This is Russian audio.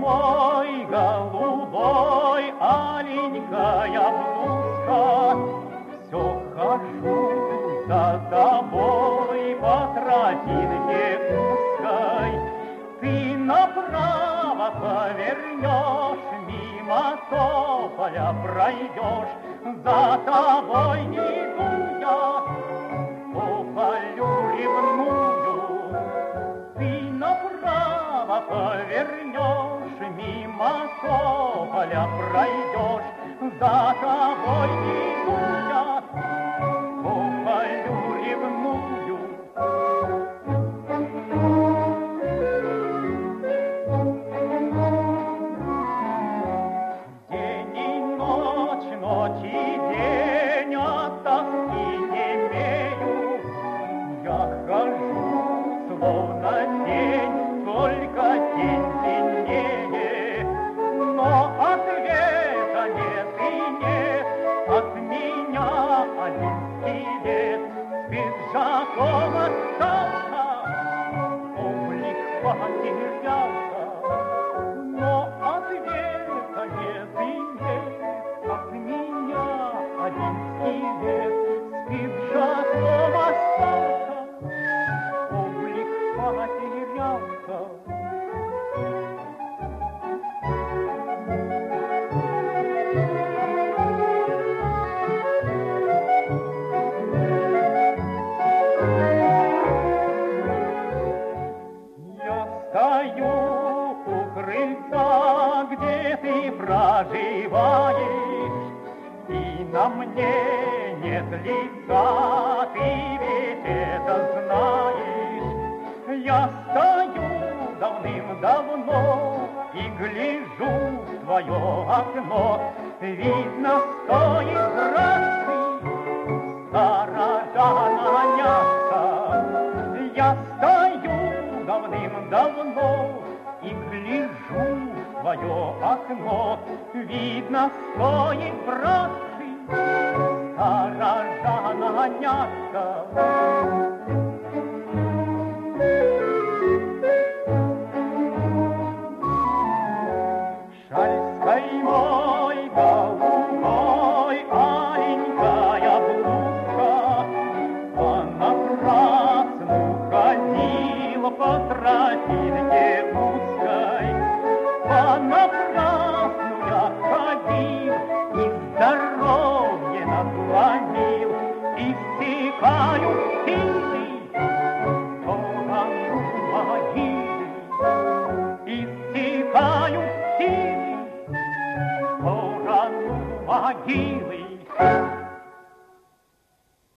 твой голубой, аленькая блузка. Все хожу за тобой по тропинке узкой. Ты направо повернешь, мимо тополя пройдешь, за тобой иду я, тополю ревную. Ты направо повернешь, мимо тополя пройдешь, за тобой иду я, тополю ревную. День и день от тоски немею, я хожу, словно тень, только тень длиннее, но ответа нет и нет, от меня один скелет с пиджаком остался, облик потерялся, но ответа нет и нет, от меня один скелет с пиджаком остался, облик потерялся. Я стою у крыльца, где ты проживаешь, и на мне нет лица, ты ведь это знаешь. Я стою давным-давно и гляжу в твое окно, видно, стоит братцы сторожа наняться. Я стою давным-давно и гляжу в твое окно, видно, стоит, братцы, сторожа наняться. Шаль с каймой голубой, аленькая блузка, понапрасну ходила по тропинке узкой. Понапрасну я ходил и здоровье надломил, иссякаю силы в сторону могилы, иссякаю силы в сторону могилы.